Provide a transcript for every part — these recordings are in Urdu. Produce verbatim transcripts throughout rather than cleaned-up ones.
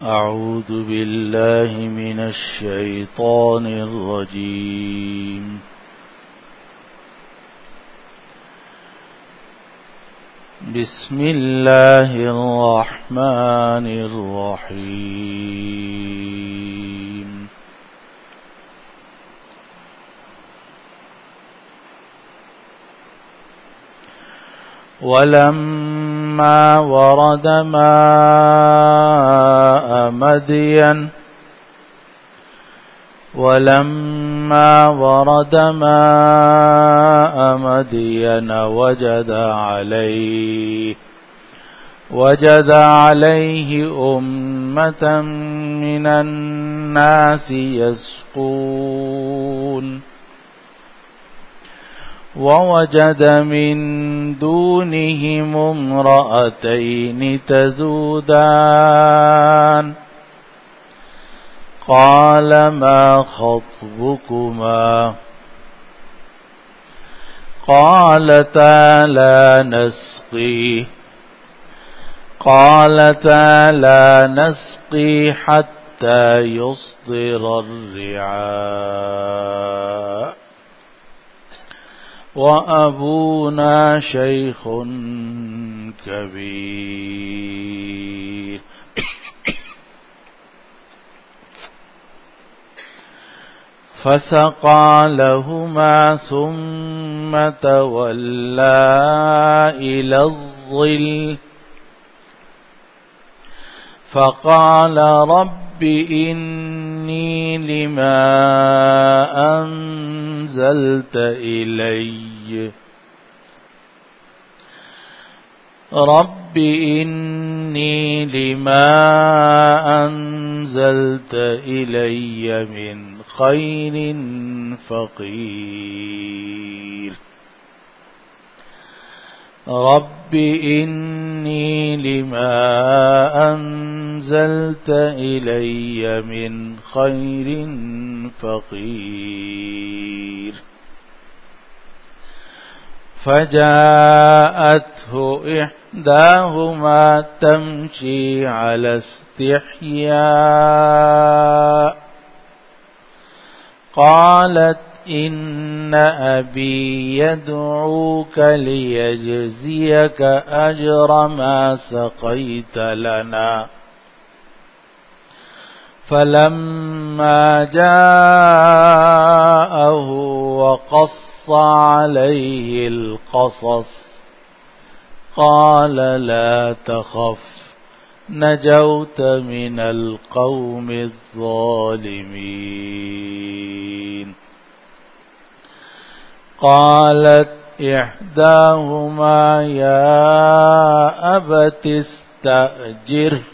أعوذ بالله من الشيطان الرجيم بسم الله الرحمن الرحيم ولما ورد ماء مدين ولما ورد ماء مدين وجد عليه وجد عليه أمة من الناس يسقون ووجد من دونهم امرأتين تذودان قال ما خطبكما قالتا لا نسقي قالتا لا نسقي حتى يصدر الرعاء وأبونا شيخ كبير فسقى لهما ثم تولى إلى الظل فقال رب إني لما أنزلت إلي رب إني لما أنزلت إلي من خير فقير رب إني لما أنزلت إلي من خير فقير فجاءته إحداهما تمشي على استحياء قالت إن أبي يدعوك ليجزيك أجر ما سقيت لنا فلما جاءه وقص عليه القصص قال لا تخف نجوت من القوم الظالمين قالت إحداهما يا أبت استأجره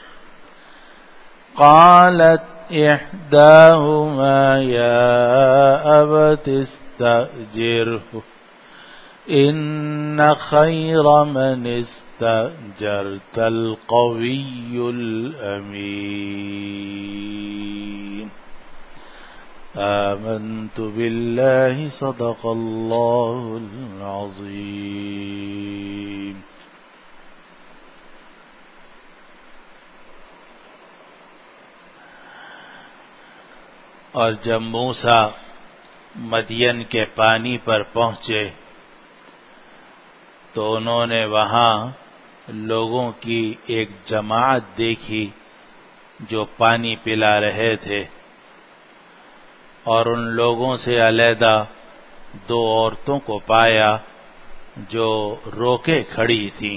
قالت إحداهما يا أبت استأجره إن خير من استأجرت القوي الأمين آمنت بالله صدق الله العظيم. اور جب موسیٰ مدین کے پانی پر پہنچے تو انہوں نے وہاں لوگوں کی ایک جماعت دیکھی جو پانی پلا رہے تھے، اور ان لوگوں سے علیحدہ دو عورتوں کو پایا جو روکے کھڑی تھیں۔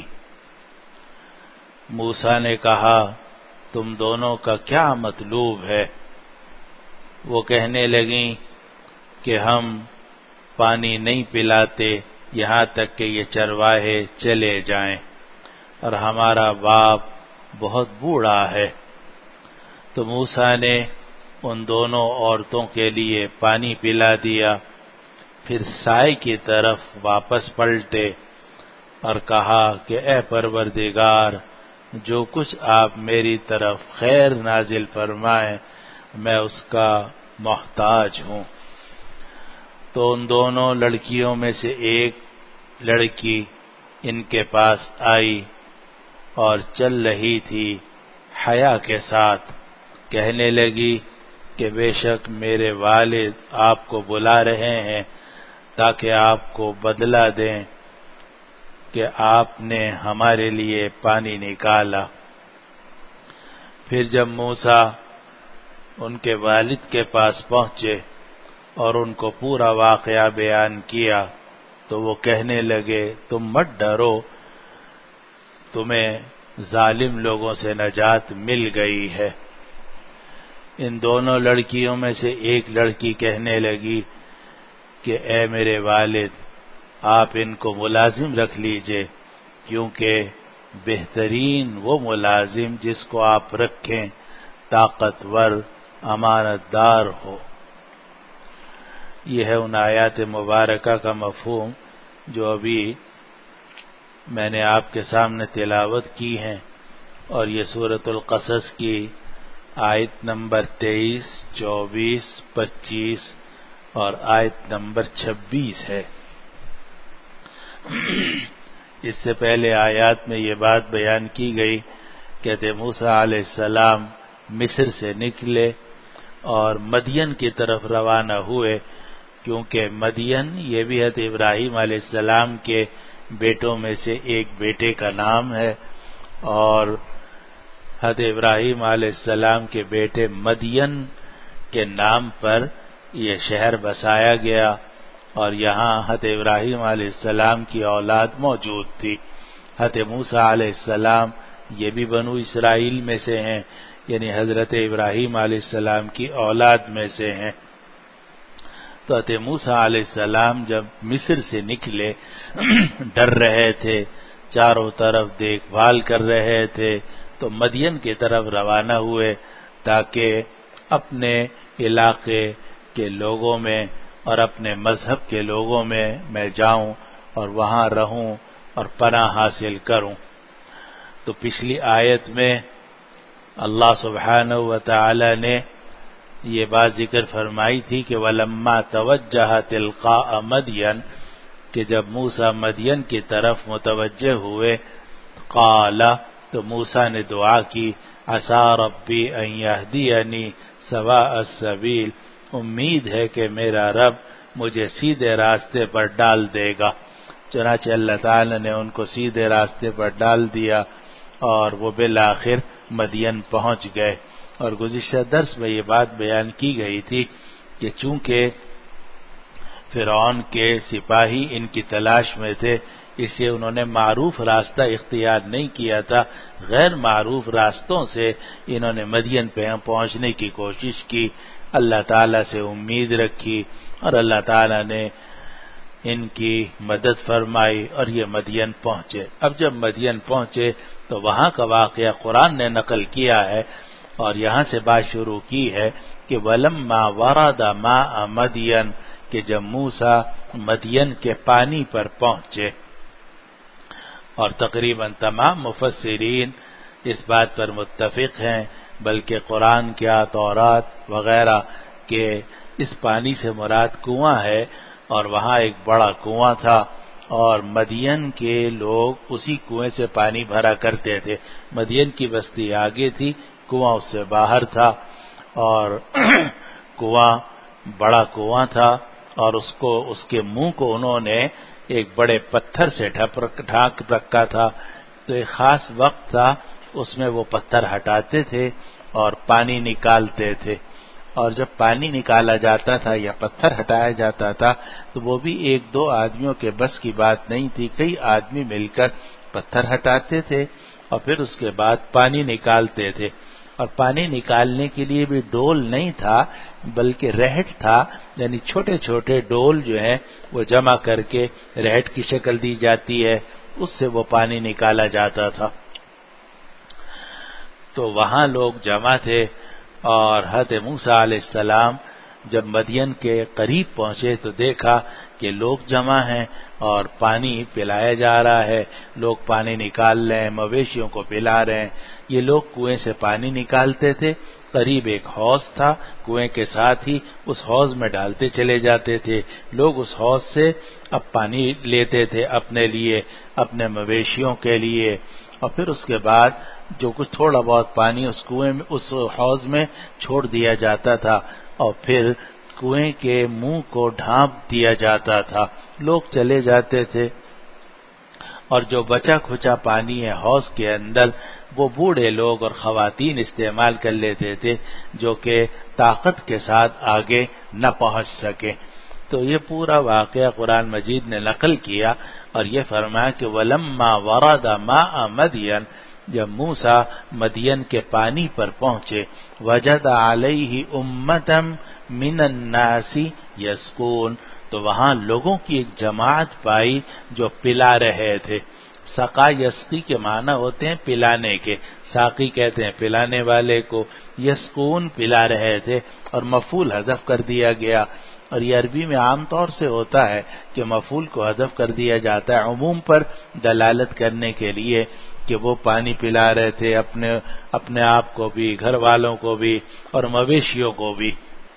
موسیٰ نے کہا تم دونوں کا کیا مطلوب ہے؟ وہ کہنے لگیں کہ ہم پانی نہیں پلاتے یہاں تک کہ یہ چرواہے چلے جائیں، اور ہمارا باپ بہت بوڑھا ہے۔ تو موسیٰ نے ان دونوں عورتوں کے لیے پانی پلا دیا، پھر سائے کی طرف واپس پلٹے اور کہا کہ اے پروردگار، جو کچھ آپ میری طرف خیر نازل فرمائیں میں اس کا محتاج ہوں۔ تو ان دونوں لڑکیوں میں سے ایک لڑکی ان کے پاس آئی اور چل رہی تھی حیا کے ساتھ کہنے لگی کہ بے شک میرے والد آپ کو بلا رہے ہیں تاکہ آپ کو بدلہ دیں کہ آپ نے ہمارے لیے پانی نکالا۔ پھر جب موسیٰ ان کے والد کے پاس پہنچے اور ان کو پورا واقعہ بیان کیا تو وہ کہنے لگے تم مت ڈرو، تمہیں ظالم لوگوں سے نجات مل گئی ہے۔ ان دونوں لڑکیوں میں سے ایک لڑکی کہنے لگی کہ اے میرے والد آپ ان کو ملازم رکھ لیجئے، کیونکہ بہترین وہ ملازم جس کو آپ رکھیں طاقتور امانت دار ہو۔ یہ ہے ان آیات مبارکہ کا مفہوم جو ابھی میں نے آپ کے سامنے تلاوت کی ہیں، اور یہ سورۃ القصص کی آیت نمبر تیئیس، چوبیس، پچیس اور آیت نمبر چھبیس ہے۔ اس سے پہلے آیات میں یہ بات بیان کی گئی کہ حضرت موسیٰ علیہ السلام مصر سے نکلے اور مدین کی طرف روانہ ہوئے، کیونکہ مدین یہ بھی حضرت ابراہیم علیہ السلام کے بیٹوں میں سے ایک بیٹے کا نام ہے، اور حضرت ابراہیم علیہ السلام کے بیٹے مدین کے نام پر یہ شہر بسایا گیا، اور یہاں حضرت ابراہیم علیہ السلام کی اولاد موجود تھی۔ حضرت موسیٰ علیہ السلام یہ بھی بنو اسرائیل میں سے ہیں، یعنی حضرت ابراہیم علیہ السلام کی اولاد میں سے ہیں۔ تو حضرت موسیٰ علیہ السلام جب مصر سے نکلے ڈر رہے تھے، چاروں طرف دیکھ بھال کر رہے تھے، تو مدین کی طرف روانہ ہوئے تاکہ اپنے علاقے کے لوگوں میں اور اپنے مذہب کے لوگوں میں میں جاؤں اور وہاں رہوں اور پناہ حاصل کروں۔ تو پچھلی آیت میں اللہ سبحانہ و تعالی نے یہ بات ذکر فرمائی تھی کہ وَلَمَّا تَوَجَّهَ تِلْقَاءَ مَدْيَنَ، کہ جب موسیٰ مدین کی طرف متوجہ ہوئے، قال، تو موسیٰ نے دعا کی عَسَىٰ رَبِّي أَن يَهْدِيَنِي سَوَاءَ السَّبِيلِ، امید ہے کہ میرا رب مجھے سیدھے راستے پر ڈال دے گا۔ چنانچہ اللہ تعالی نے ان کو سیدھے راستے پر ڈال دیا اور وہ بالآخر مدین پہنچ گئے۔ اور گزشتہ درس میں یہ بات بیان کی گئی تھی کہ چونکہ فرعون کے سپاہی ان کی تلاش میں تھے، اس لیے انہوں نے معروف راستہ اختیار نہیں کیا تھا، غیر معروف راستوں سے انہوں نے مدین پہ پہنچنے کی کوشش کی، اللہ تعالیٰ سے امید رکھی اور اللہ تعالیٰ نے ان کی مدد فرمائی اور یہ مدین پہنچے۔ اب جب مدین پہنچے تو وہاں کا واقعہ قرآن نے نقل کیا ہے، اور یہاں سے بات شروع کی ہے کہ وَلَمَّا وَرَدَ مَاءَ مَدْيَنَ، کہ جب موسیٰ مدین کے پانی پر پہنچے، اور تقریباً تمام مفسرین اس بات پر متفق ہیں، بلکہ قرآن کیا تورات وغیرہ کہ اس پانی سے مراد کنواں ہے، اور وہاں ایک بڑا کنواں تھا، اور مدین کے لوگ اسی کنویں سے پانی بھرا کرتے تھے۔ مدین کی بستی آگے تھی، کنواں اس سے باہر تھا، اور کنواں بڑا کنواں تھا، اور اس کو اس کے منہ کو انہوں نے ایک بڑے پتھر سے ڈھانک رکھا تھا۔ تو ایک خاص وقت تھا، اس میں وہ پتھر ہٹاتے تھے اور پانی نکالتے تھے، اور جب پانی نکالا جاتا تھا یا پتھر ہٹایا جاتا تھا تو وہ بھی ایک دو آدمیوں کے بس کی بات نہیں تھی، کئی آدمی مل کر پتھر ہٹاتے تھے اور پھر اس کے بعد پانی نکالتے تھے۔ اور پانی نکالنے کے لیے بھی ڈول نہیں تھا بلکہ رہٹ تھا، یعنی چھوٹے چھوٹے ڈول جو ہیں وہ جمع کر کے رہٹ کی شکل دی جاتی ہے، اس سے وہ پانی نکالا جاتا تھا۔ تو وہاں لوگ جمع تھے، اور حضرت موسیٰ علیہ السلام جب مدین کے قریب پہنچے تو دیکھا کہ لوگ جمع ہیں اور پانی پلایا جا رہا ہے، لوگ پانی نکال رہے ہیں، مویشیوں کو پلا رہے ہیں۔ یہ لوگ کنویں سے پانی نکالتے تھے، قریب ایک حوض تھا، کنویں کے ساتھ ہی اس حوض میں ڈالتے چلے جاتے تھے، لوگ اس حوض سے اب پانی لیتے تھے اپنے لیے، اپنے مویشیوں کے لیے، اور پھر اس کے بعد جو کچھ تھوڑا بہت پانی اس کنویں میں اس حوض میں چھوڑ دیا جاتا تھا اور پھر کنویں کے منہ کو ڈھانپ دیا جاتا تھا، لوگ چلے جاتے تھے، اور جو بچا کھچا پانی ہے حوض کے اندر وہ بوڑھے لوگ اور خواتین استعمال کر لیتے تھے جو کہ طاقت کے ساتھ آگے نہ پہنچ سکے۔ تو یہ پورا واقعہ قرآن مجید نے نقل کیا اور یہ فرمایا کہ وَلَمَّا وَرَدَ مَاءَ مَدْيَنَ، جب موسیٰ مدین کے پانی پر پہنچے، وَجَدَ عَلَيْهِ أُمَّةً مِّنَ النَّاسِ يَسْقُونَ، تو وہاں لوگوں کی ایک جماعت پائی جو پلا رہے تھے۔ سقا یسقی کے معنی ہوتے ہیں پلانے کے، ساقی کہتے ہیں پلانے والے کو، یسقون پلا رہے تھے، اور مفعول حذف کر دیا گیا۔ اور یہ عربی میں عام طور سے ہوتا ہے کہ مفعول کو حذف کر دیا جاتا ہے عموم پر دلالت کرنے کے لیے کہ وہ پانی پلا رہے تھے اپنے اپنے آپ کو بھی، گھر والوں کو بھی، اور مویشیوں کو بھی۔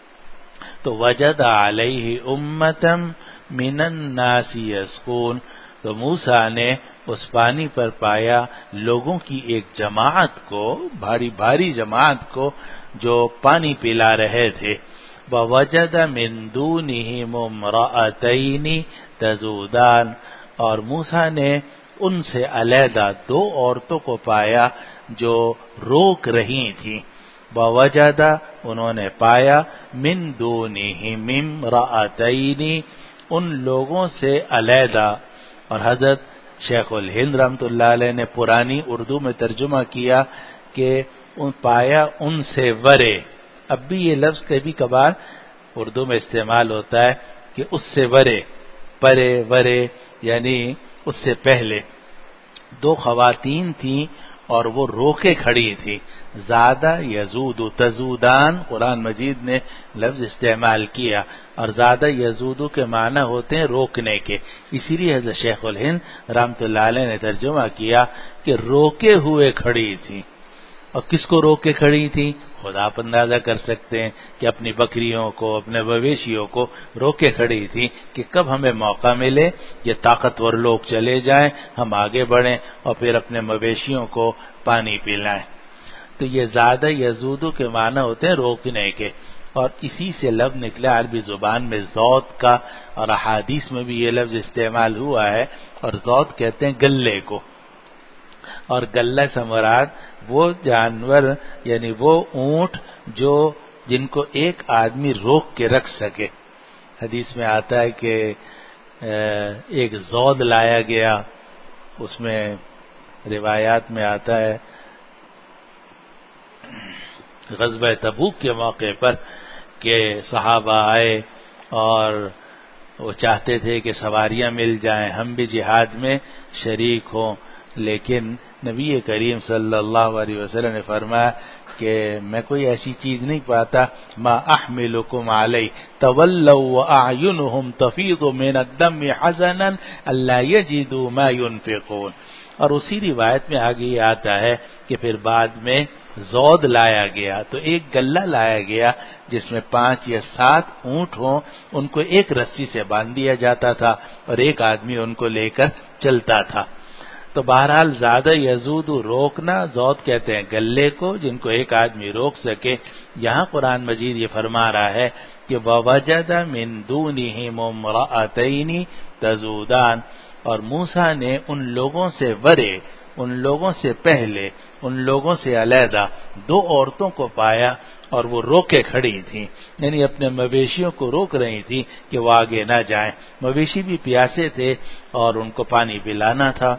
تو وجد علیہ امۃ من الناس یسقون، تو موسیٰ نے اس پانی پر پایا لوگوں کی ایک جماعت کو، بھاری بھاری جماعت کو جو پانی پلا رہے تھے۔ ووجد من دونہم امرأتین تذودان، اور موسیٰ نے ان سے علیحدہ دو عورتوں کو پایا جو روک رہی تھیں۔ ووجد، انہوں نے پایا، من دونہم امرأتین، ان لوگوں سے علیحدہ، اور حضرت شیخ الہند رحمۃ اللہ علیہ نے پرانی اردو میں ترجمہ کیا کہ پایا ان سے ورے۔ اب بھی یہ لفظ کبھی کبھار اردو میں استعمال ہوتا ہے کہ اس سے ورے، پرے ورے، یعنی اس سے پہلے دو خواتین تھیں اور وہ روکے کھڑی تھی۔ زادہ یزود تزودان قرآن مجید نے لفظ استعمال کیا، اور زادہ یزود کے معنی ہوتے ہیں روکنے کے، اسی لیے حضرت شیخ الہند رحمۃ اللہ علیہ نے ترجمہ کیا کہ روکے ہوئے کھڑی تھی۔ اور کس کو روک کے کھڑی تھی؟ خود آپ اندازہ کر سکتے ہیں کہ اپنی بکریوں کو، اپنے مویشیوں کو روک کے کھڑی تھی کہ کب ہمیں موقع ملے، یہ طاقتور لوگ چلے جائیں، ہم آگے بڑھیں اور پھر اپنے مویشیوں کو پانی پلائیں۔ تو یہ زیادہ یزودو کے معنی ہوتے ہیں روکنے کے، اور اسی سے لفظ نکلا عربی زبان میں زود کا، اور احادیث میں بھی یہ لفظ استعمال ہوا ہے، اور زود کہتے ہیں گلے کو، اور گلہ سے مراد وہ جانور یعنی وہ اونٹ جو جن کو ایک آدمی روک کے رکھ سکے۔ حدیث میں آتا ہے کہ ایک زود لایا گیا، اس میں روایات میں آتا ہے غزوہ تبوک کے موقع پر کہ صحابہ آئے اور وہ چاہتے تھے کہ سواریاں مل جائیں، ہم بھی جہاد میں شریک ہوں، لیکن نبی کریم صلی اللہ علیہ وسلم نے فرمایا کہ میں کوئی ایسی چیز نہیں پاتا ما احملکم علی، تولوا واعینہم تفیض من الدم حزنا الا یجدوا ما ينفقون۔ اور اسی روایت میں آگے یہ آتا ہے کہ پھر بعد میں زود لایا گیا، تو ایک گلہ لایا گیا جس میں پانچ یا سات اونٹ ہوں، ان کو ایک رسی سے باندھ دیا جاتا تھا اور ایک آدمی ان کو لے کر چلتا تھا۔ تو بہرحال زیادہ یزود روکنا، زود کہتے ہیں گلے کو جن کو ایک آدمی روک سکے۔ یہاں قرآن مجید یہ فرما رہا ہے کہ وَوَجَدَ مِن دُونِهِمْ امْرَأَتَيْنِ تَذُودَانِ، اور موسیٰ نے ان لوگوں سے ورے، ان لوگوں سے پہلے، ان لوگوں سے علیحدہ دو عورتوں کو پایا اور وہ روکے کھڑی تھیں، یعنی اپنے مویشیوں کو روک رہی تھی کہ وہ آگے نہ جائیں۔ مویشی بھی پیاسے تھے اور ان کو پانی پلانا تھا۔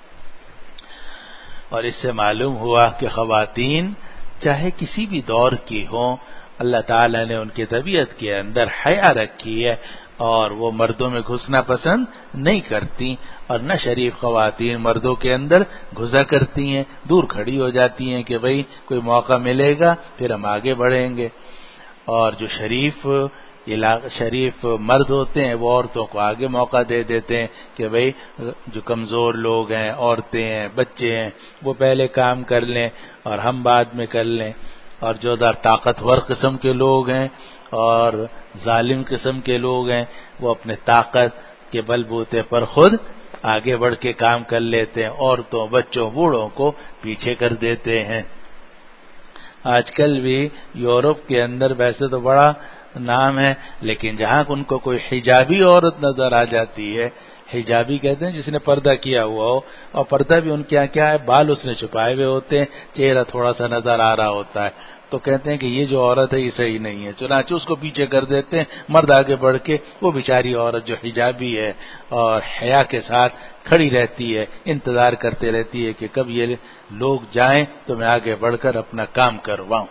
اور اس سے معلوم ہوا کہ خواتین چاہے کسی بھی دور کی ہوں، اللہ تعالیٰ نے ان کی طبیعت کے اندر حیا رکھی ہے اور وہ مردوں میں گھسنا پسند نہیں کرتی، اور نہ شریف خواتین مردوں کے اندر گھسا کرتی ہیں، دور کھڑی ہو جاتی ہیں کہ بھئی کوئی موقع ملے گا پھر ہم آگے بڑھیں گے۔ اور جو شریف شریف مرد ہوتے ہیں وہ عورتوں کو آگے موقع دے دیتے ہیں کہ بھئی جو کمزور لوگ ہیں، عورتیں ہیں، بچے ہیں، وہ پہلے کام کر لیں اور ہم بعد میں کر لیں۔ اور جو در طاقتور قسم کے لوگ ہیں اور ظالم قسم کے لوگ ہیں وہ اپنے طاقت کے بل بوتے پر خود آگے بڑھ کے کام کر لیتے ہیں، عورتوں بچوں بوڑھوں کو پیچھے کر دیتے ہیں۔ آج کل بھی یورپ کے اندر ویسے تو بڑا نام ہے، لیکن جہاں ان کو کوئی حجابی عورت نظر آ جاتی ہے، حجابی کہتے ہیں جس نے پردہ کیا ہوا ہو، اور پردہ بھی ان کے یہاں کیا ہے، بال اس نے چھپائے ہوئے ہوتے ہیں، چہرہ تھوڑا سا نظر آ رہا ہوتا ہے، تو کہتے ہیں کہ یہ جو عورت ہے یہ صحیح نہیں ہے، چنانچہ اس کو پیچھے کر دیتے ہیں۔ مرد آگے بڑھ کے وہ بیچاری عورت جو حجابی ہے اور حیا کے ساتھ کھڑی رہتی ہے، انتظار کرتے رہتی ہے کہ کب یہ لوگ جائیں تو میں آگے بڑھ کر اپنا کام کرواؤں۔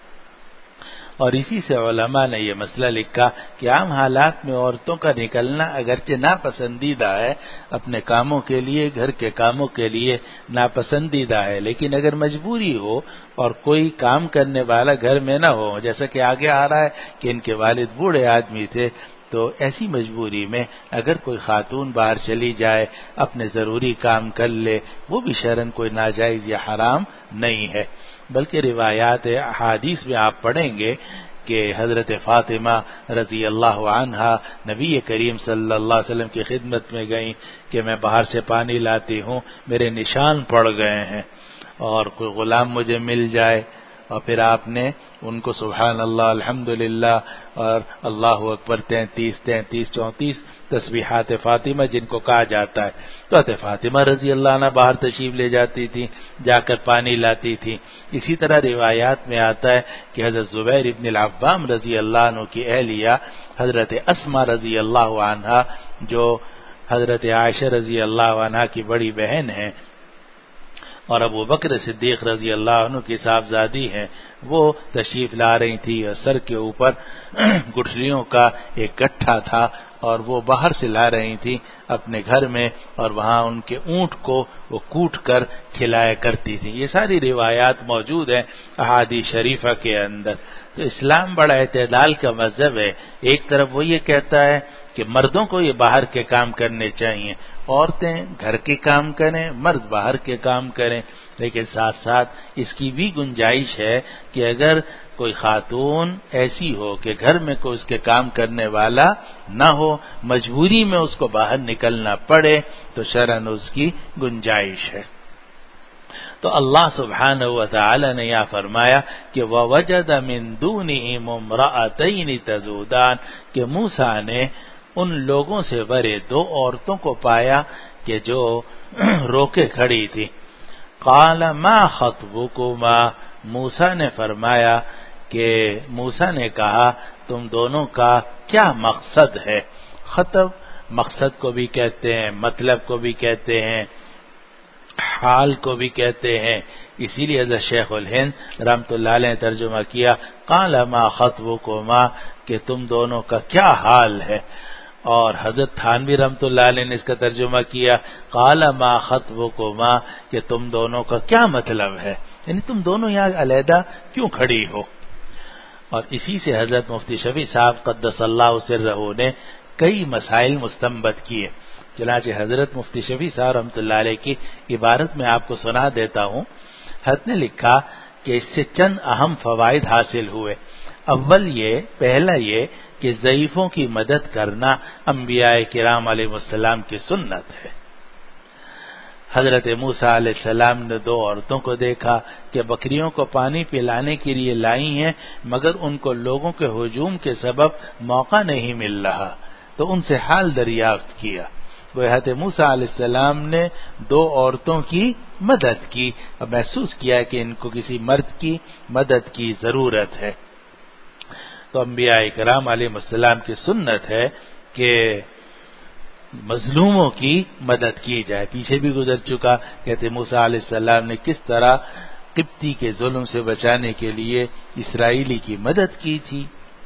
اور اسی سے علماء نے یہ مسئلہ لکھا کہ عام حالات میں عورتوں کا نکلنا اگرچہ ناپسندیدہ ہے، اپنے کاموں کے لیے، گھر کے کاموں کے لیے ناپسندیدہ ہے، لیکن اگر مجبوری ہو اور کوئی کام کرنے والا گھر میں نہ ہو، جیسا کہ آگے آ رہا ہے کہ ان کے والد بوڑھے آدمی تھے، تو ایسی مجبوری میں اگر کوئی خاتون باہر چلی جائے، اپنے ضروری کام کر لے، وہ بھی شرعاً کوئی ناجائز یا حرام نہیں ہے۔ بلکہ روایات احادیث میں آپ پڑھیں گے کہ حضرت فاطمہ رضی اللہ عنہا نبی کریم صلی اللہ علیہ وسلم کی خدمت میں گئیں کہ میں باہر سے پانی لاتی ہوں، میرے نشان پڑ گئے ہیں، اور کوئی غلام مجھے مل جائے، اور پھر آپ نے ان کو سبحان اللہ الحمدللہ اور اللہ اکبر تینتیس تینتیس چونتیس تسبیحات فاطمہ جن کو کہا جاتا ہے، تو حضرت فاطمہ رضی اللہ عنہ باہر تشریف لے جاتی تھی، جا کر پانی لاتی تھی۔ اسی طرح روایات میں آتا ہے کہ حضرت زبیر ابن العوام رضی اللہ عنہ کی اہلیہ حضرت اسما رضی اللہ عنہا جو حضرت عائشہ رضی اللہ عنہا کی بڑی بہن ہیں اور ابو بکر صدیق رضی اللہ عنہ کی صاحبزادی ہیں، وہ تشریف لا رہی تھی اور سر کے اوپر گٹھلیوں کا ایک گٹھا تھا اور وہ باہر سے لا رہی تھی اپنے گھر میں، اور وہاں ان کے اونٹ کو وہ کوٹ کر کھلایا کرتی تھی۔ یہ ساری روایات موجود ہیں احادیث شریفہ کے اندر۔ تو اسلام بڑا اعتدال کا مذہب ہے، ایک طرف وہ یہ کہتا ہے کہ مردوں کو یہ باہر کے کام کرنے چاہیے، عورتیں گھر کے کام کریں، مرد باہر کے کام کریں، لیکن ساتھ ساتھ اس کی بھی گنجائش ہے کہ اگر کوئی خاتون ایسی ہو کہ گھر میں کوئی اس کے کام کرنے والا نہ ہو، مجبوری میں اس کو باہر نکلنا پڑے، تو شرعاً اس کی گنجائش ہے۔ تو اللہ سبحانہ و تعالی نے یہ فرمایا کہ وَوَجَدَ مِن دُونِهِمْ امْرَأَتَيْنِ تَذُودَانِ کہ موسیٰ نے ان لوگوں سے بھرے دو عورتوں کو پایا کہ جو روکے کھڑی تھی۔ قال ما خطبکما موسیٰ نے فرمایا کہ موسیٰ نے کہا تم دونوں کا کیا مقصد ہے؟ خطب مقصد کو بھی کہتے ہیں، مطلب کو بھی کہتے ہیں، حال کو بھی کہتے ہیں، اسی لیے حضرت شیخ الہند رحمۃ اللہ علیہ نے ترجمہ کیا قال ما خطبکما کہ تم دونوں کا کیا حال ہے، اور حضرت تھانوی رحمۃ اللہ علیہ نے اس کا ترجمہ کیا قال ما خطبکما کہ تم دونوں کا کیا مطلب ہے، یعنی تم دونوں یہاں علیحدہ کیوں کھڑی ہو۔ اور اسی سے حضرت مفتی شفیع صاحب قدس اللہ سرہ نے کئی مسائل مستنبط کیے۔ چنانچہ حضرت مفتی شفیع صاحب رحمۃ اللہ علیہ کی عبارت میں آپ کو سنا دیتا ہوں۔ حضرت نے لکھا کہ اس سے چند اہم فوائد حاصل ہوئے۔ اول یہ پہلا یہ کہ ضعیفوں کی مدد کرنا انبیاء کرام علیہ السلام کی سنت ہے۔ حضرت موسیٰ علیہ السلام نے دو عورتوں کو دیکھا کہ بکریوں کو پانی پلانے کے لیے لائی ہیں، مگر ان کو لوگوں کے ہجوم کے سبب موقع نہیں مل رہا، تو ان سے حال دریافت کیا۔ وہ حضرت موسیٰ علیہ السلام نے دو عورتوں کی مدد کی اور محسوس کیا کہ ان کو کسی مرد کی مدد کی ضرورت ہے۔ تو انبیاء کرام علیہ السلام کی سنت ہے کہ مظلوموں کی مدد کی جائے۔ پیچھے بھی گزر چکا کہتے موسیٰ علیہ السلام نے کس طرح قبطی کے ظلم سے بچانے کے لیے اسرائیلی کی مدد کی تھی۔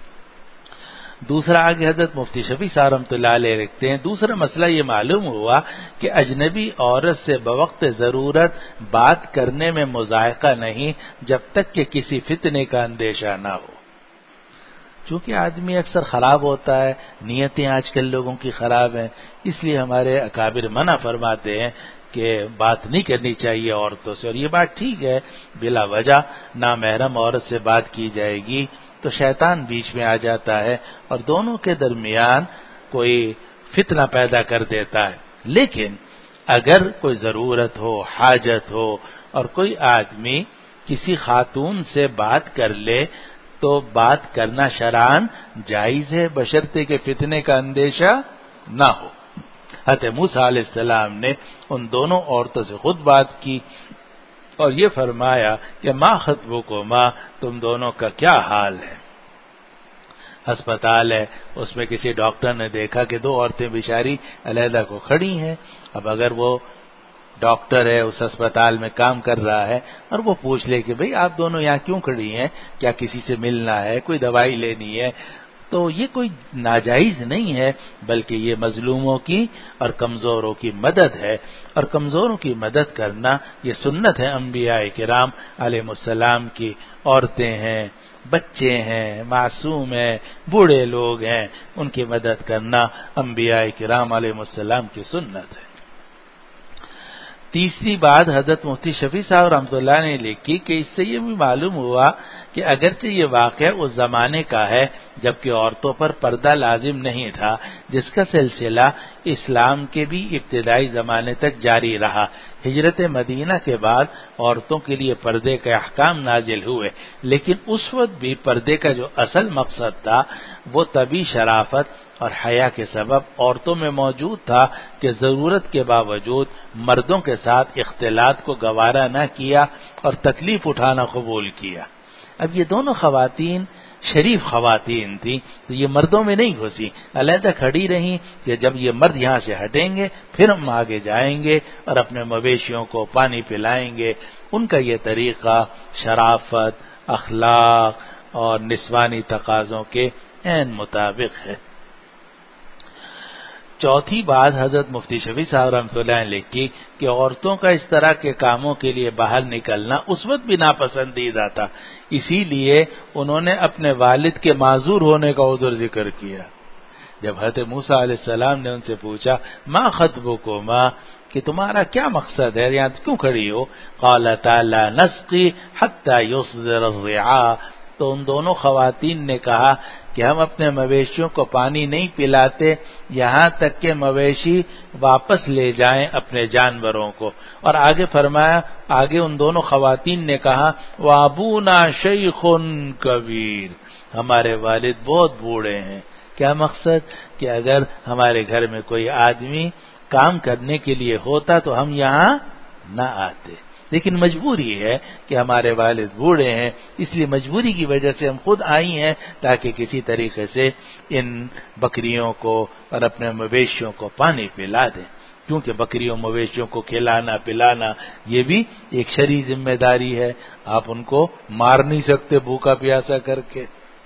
دوسرا آگے حضرت مفتی شفیع صاحب رحمۃ اللہ علیہ لکھتے ہیں دوسرا مسئلہ یہ معلوم ہوا کہ اجنبی عورت سے بوقت ضرورت بات کرنے میں مذائقہ نہیں جب تک کہ کسی فتنے کا اندیشہ نہ ہو۔ چونکہ آدمی اکثر خراب ہوتا ہے، نیتیں آج کل لوگوں کی خراب ہیں، اس لیے ہمارے اکابر منع فرماتے ہیں کہ بات نہیں کرنی چاہیے عورتوں سے، اور یہ بات ٹھیک ہے، بلا وجہ نامحرم عورت سے بات کی جائے گی تو شیطان بیچ میں آ جاتا ہے اور دونوں کے درمیان کوئی فتنہ پیدا کر دیتا ہے۔ لیکن اگر کوئی ضرورت ہو، حاجت ہو اور کوئی آدمی کسی خاتون سے بات کر لے تو بات کرنا شرعاً جائز ہے، بشرطے کہ فتنے کا اندیشہ نہ ہو۔ حضرت موسیٰ علیہ السلام نے ان دونوں عورتوں سے خود بات کی اور یہ فرمایا کہ ما خطبکما، تم دونوں کا کیا حال ہے؟ ہسپتال ہے، اس میں کسی ڈاکٹر نے دیکھا کہ دو عورتیں بیچاری علیحدہ کو کھڑی ہیں۔ اب اگر وہ ڈاکٹر ہے، اس ہسپتال میں کام کر رہا ہے اور وہ پوچھ لے کہ بھئی آپ دونوں یہاں کیوں کھڑی ہیں، کیا کسی سے ملنا ہے، کوئی دوائی لینی ہے، تو یہ کوئی ناجائز نہیں ہے، بلکہ یہ مظلوموں کی اور کمزوروں کی مدد ہے، اور کمزوروں کی مدد کرنا یہ سنت ہے انبیاء کرام علیہ السلام کی۔ عورتیں ہیں، بچے ہیں، معصوم ہیں، بوڑھے لوگ ہیں، ان کی مدد کرنا انبیاء کرام علیہ السلام کی سنت ہے۔ تیسری بات حضرت مفتی شفیع صاحب رحمۃ اللہ نے لکھی کہ اس سے یہ بھی معلوم ہوا کہ اگرچہ یہ واقعہ اس زمانے کا ہے جبکہ عورتوں پر پردہ لازم نہیں تھا، جس کا سلسلہ اسلام کے بھی ابتدائی زمانے تک جاری رہا۔ ہجرت مدینہ کے بعد عورتوں کے لیے پردے کے احکام نازل ہوئے، لیکن اس وقت بھی پردے کا جو اصل مقصد تھا وہ طبی شرافت اور حیا کے سبب عورتوں میں موجود تھا کہ ضرورت کے باوجود مردوں کے ساتھ اختلاط کو گوارا نہ کیا اور تکلیف اٹھانا قبول کیا۔ اب یہ دونوں خواتین شریف خواتین تھیں تو یہ مردوں میں نہیں گھسی، علیحدہ کھڑی رہیں کہ جب یہ مرد یہاں سے ہٹیں گے پھر ہم آگے جائیں گے اور اپنے مویشیوں کو پانی پلائیں گے۔ ان کا یہ طریقہ شرافت، اخلاق اور نسوانی تقاضوں کے عین مطابق ہے۔ چوتھی بات حضرت مفتی شفیع صاحب رحمۃ اللہ نے لکھی کہ عورتوں کا اس طرح کے کاموں کے لیے باہر نکلنا اس وقت بھی ناپسندیدہ تھا، اسی لیے انہوں نے اپنے والد کے معذور ہونے کا عذر ذکر کیا۔ جب حضرت موسیٰ علیہ السلام نے ان سے پوچھا ما خطبکما، کہ تمہارا کیا مقصد ہے، یہاں کیوں کھڑی ہو؟ قالتا لا نسقی حتی یصدر الرعاء، تو ان دونوں خواتین نے کہا کہ ہم اپنے مویشیوں کو پانی نہیں پلاتے یہاں تک کہ مویشی واپس لے جائیں اپنے جانوروں کو۔ اور آگے فرمایا، آگے ان دونوں خواتین نے کہا وابونا شیخ کبیر، ہمارے والد بہت بوڑھے ہیں۔ کیا مقصد؟ کہ اگر ہمارے گھر میں کوئی آدمی کام کرنے کے لیے ہوتا تو ہم یہاں نہ آتے، لیکن مجبوری ہے کہ ہمارے والد بوڑھے ہیں، اس لیے مجبوری کی وجہ سے ہم خود آئی ہیں تاکہ کسی طریقے سے ان بکریوں کو اور اپنے مویشیوں کو پانی پلا دیں، کیونکہ بکریوں مویشیوں کو کھلانا پلانا یہ بھی ایک شرعی ذمہ داری ہے، آپ ان کو مار نہیں سکتے بھوکا پیاسا کر کے۔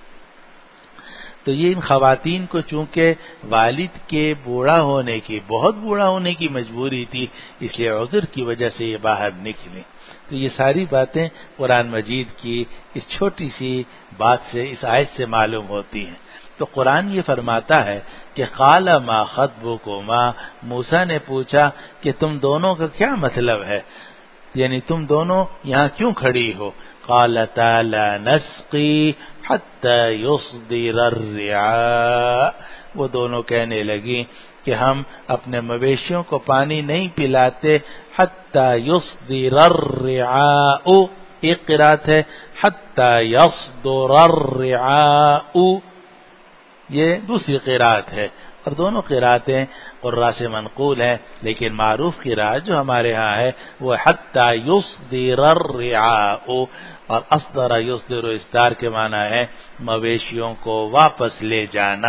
تو یہ ان خواتین کو چونکہ والد کے بوڑھا ہونے کی، بہت بوڑھا ہونے کی مجبوری تھی، اس لیے عذر کی وجہ سے یہ باہر نکلے۔ تو یہ ساری باتیں قرآن مجید کی اس چھوٹی سی بات سے، اس آیت سے معلوم ہوتی ہیں۔ تو قرآن یہ فرماتا ہے کہ قال ما خطبکما، موسیٰ نے پوچھا کہ تم دونوں کا کیا مطلب ہے، یعنی تم دونوں یہاں کیوں کھڑی ہو؟ قالتا لا نسقی حتی یصدر الرعاء، وہ دونوں کہنے لگی کہ ہم اپنے مویشیوں کو پانی نہیں پلاتے حتی یصدر الرعاء، ایک قرات ہے حتی یصدر الرعاء، یہ دوسری قرات ہے، اور دونوں قراتیں قراء سے منقول ہیں، لیکن معروف قرات جو ہمارے ہاں ہے وہ حتی یصدر الرعاء، اور اصدر یصدر اصدار کے معنی ہے مویشیوں کو واپس لے جانا۔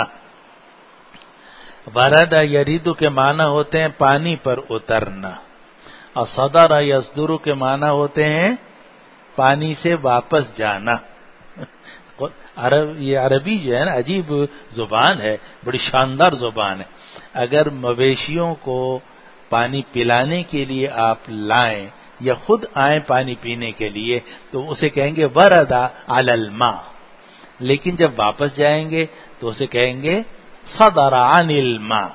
ورد یرید کے معنی ہوتے ہیں پانی پر اترنا، اور صدر یصدر کے معنی ہوتے ہیں پانی سے واپس جانا۔ عرب یہ عربی جو ہے نا عجیب زبان ہے، بڑی شاندار زبان ہے۔ اگر مویشیوں کو پانی پلانے کے لیے آپ لائیں یا خود آئیں پانی پینے کے لیے تو اسے کہیں گے ورد علی الماء، لیکن جب واپس جائیں گے تو اسے کہیں گے صدر عن الماء۔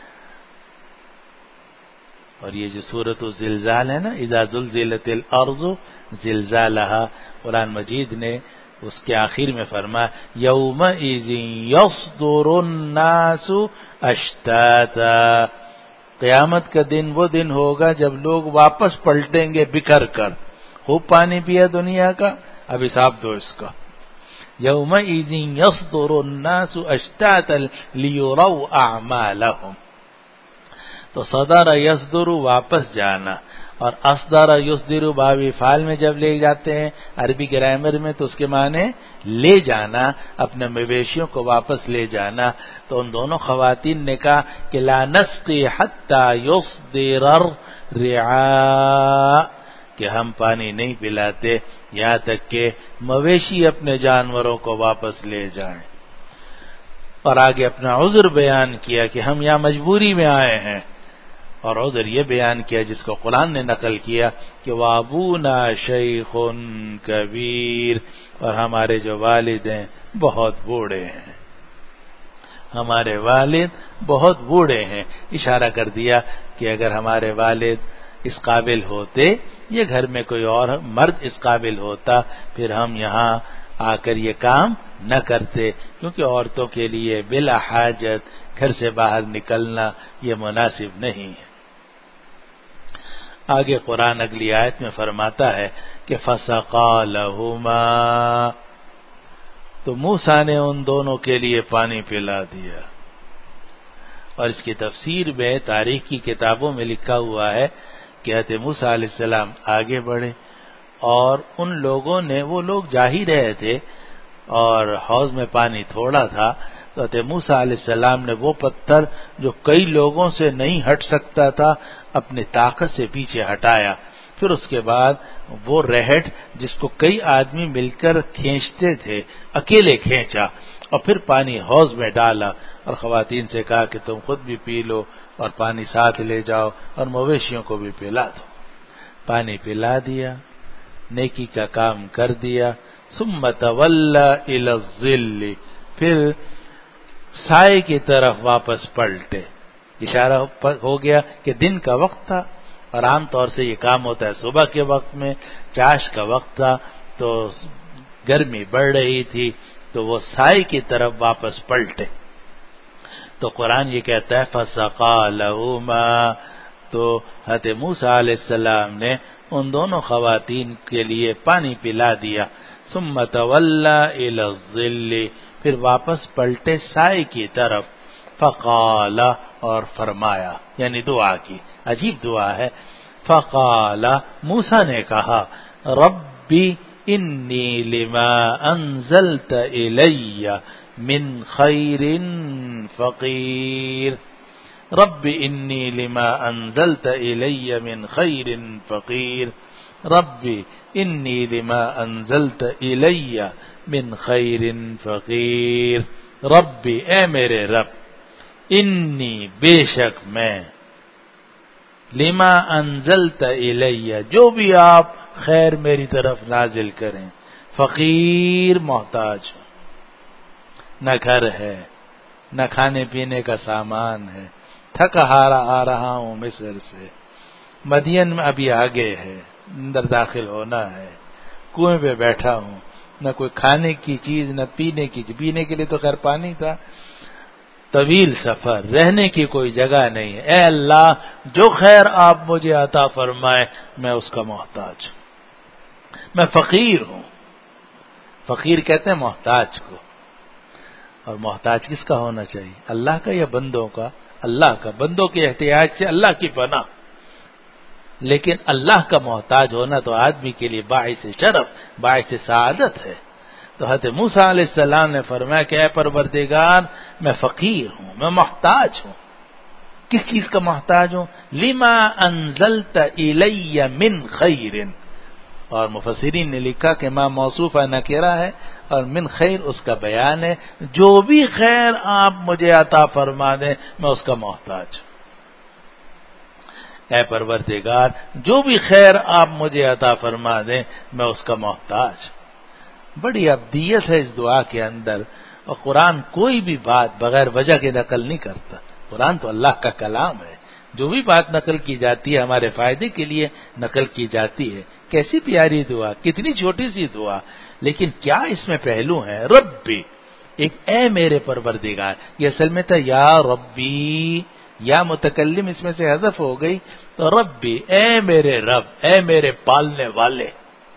اور یہ جو سورۃ الزلزال ہے نا، اذا زلزلت الارض زلزالها، قرآن مجید نے اس کے آخر میں فرمایا یومئذ یصدر الناس اشتاتا، قیامت کا دن وہ دن ہوگا جب لوگ واپس پلٹیں گے بکھر کر. خوب پانی پیا دنیا کا، اب حساب دو اس کا. یومئذ یصدر الناس اشتاتا لیروا اعمالهم. تو صدر یصدر واپس جانا، اور اصدر یصدر بابی فعال میں جب لے جاتے ہیں عربی گرامر میں تو اس کے معنی لے جانا، اپنے مویشیوں کو واپس لے جانا. تو ان دونوں خواتین نے کہا کہ لا نسقی حتی یصدر الرعاء، کہ ہم پانی نہیں پلاتے یہاں تک کہ مویشی اپنے جانوروں کو واپس لے جائیں. اور آگے اپنا عذر بیان کیا کہ ہم یہاں مجبوری میں آئے ہیں، اور عذر یہ بیان کیا جس کو قرآن نے نقل کیا کہ وابونا شیخ کبیر، اور ہمارے جو والد ہیں بہت بوڑھے ہیں. ہمارے والد بہت بوڑھے ہیں، اشارہ کر دیا کہ اگر ہمارے والد اس قابل ہوتے، یہ گھر میں کوئی اور مرد اس قابل ہوتا، پھر ہم یہاں آ کر یہ کام نہ کرتے، کیونکہ عورتوں کے لیے بلا حاجت گھر سے باہر نکلنا یہ مناسب نہیں ہے. آگے قرآن اگلی آیت میں فرماتا ہے کہ فسقا لہما، تو موسیٰ نے ان دونوں کے لیے پانی پلا دیا. اور اس کی تفسیر میں تاریخ کی کتابوں میں لکھا ہوا ہے کہ حضرت موسیٰ علیہ السلام آگے بڑھے، اور ان لوگوں نے، وہ لوگ جا ہی رہے تھے اور حوض میں پانی تھوڑا تھا، تو حضرت موسیٰ علیہ السلام نے وہ پتھر جو کئی لوگوں سے نہیں ہٹ سکتا تھا اپنی طاقت سے پیچھے ہٹایا. پھر اس کے بعد وہ رہٹ جس کو کئی آدمی مل کر کھینچتے تھے اکیلے کھینچا، اور پھر پانی حوض میں ڈالا اور خواتین سے کہا کہ تم خود بھی پی لو اور پانی ساتھ لے جاؤ اور مویشیوں کو بھی پلا دو. پانی پلا دیا، نیکی کا کام کر دیا. ثم تولی الی الظل، پھر سائے کی طرف واپس پلٹے. اشارہ ہو گیا کہ دن کا وقت تھا، اور عام طور سے یہ کام ہوتا ہے صبح کے وقت میں. چاش کا وقت تھا تو گرمی بڑھ رہی تھی، تو وہ سائے کی طرف واپس پلٹے. تو قرآن یہ کہتا ہے فسقا لہما، تو حضرت موسیٰ علیہ السلام نے ان دونوں خواتین کے لیے پانی پلا دیا. ثم تولی الی الظل، پھر واپس پلٹے سائے کی طرف. فقال، اور فرمایا، یعنی دعا کی. عجیب دعا ہے. فقال، موسیٰ نے کہا ربی انی لما انزلت الی من خیر فقیر. رب انی لما انزلت الی من خیر فقیر. رب انی لما انزلت الی من خیر فقیر. رب، اے میرے رب، انی، بے شک میں، لما انزلت الی، جو بھی آپ خیر میری طرف نازل کریں، فقیر، محتاج ہوں. نہ گھر ہے، نہ کھانے پینے کا سامان ہے، تھکا ہارا آ رہا ہوں مصر سے، مدین میں ابھی آگے ہے، اندر داخل ہونا ہے، کنویں پہ بیٹھا ہوں، نہ کوئی کھانے کی چیز نہ پینے کی چیز. پینے کے لیے تو خیر پانی تھا. طویل سفر، رہنے کی کوئی جگہ نہیں ہے. اے اللہ، جو خیر آپ مجھے عطا فرمائے میں اس کا محتاج ہوں. میں فقیر ہوں. فقیر کہتے ہیں محتاج کو. اور محتاج کس کا ہونا چاہیے؟ اللہ کا یا بندوں کا؟ اللہ کا. بندوں کے احتیاج سے اللہ کی پناہ. لیکن اللہ کا محتاج ہونا تو آدمی کے لیے باعث شرف، باعث سعادت ہے. تو حضرت موسیٰ علیہ السلام نے فرمایا کہ اے پروردگار، میں فقیر ہوں، میں محتاج ہوں. کس چیز کا محتاج ہوں؟ لما انزلت الی من خیر. اور مفسرین نے لکھا کہ ما موصوفہ نکرہ ہے اور من خیر اس کا بیان ہے. جو بھی خیر آپ مجھے عطا فرما دیں میں اس کا محتاج ہوں. اے پروردگار، جو بھی خیر آپ مجھے عطا فرما دیں میں اس کا محتاج ہوں. بڑی ابدیت ہے اس دعا کے اندر. اور قرآن کوئی بھی بات بغیر وجہ کے نقل نہیں کرتا. قرآن تو اللہ کا کلام ہے. جو بھی بات نقل کی جاتی ہے ہمارے فائدے کے لیے نقل کی جاتی ہے. کیسی پیاری دعا، کتنی چھوٹی سی دعا، لیکن کیا اس میں پہلو ہے. ربی، ایک اے میرے پروردگار. یہ اصل میں تھا یا ربی، یا متکلم اس میں سے حذف ہو گئی تو ربی، اے میرے رب، اے میرے پالنے والے،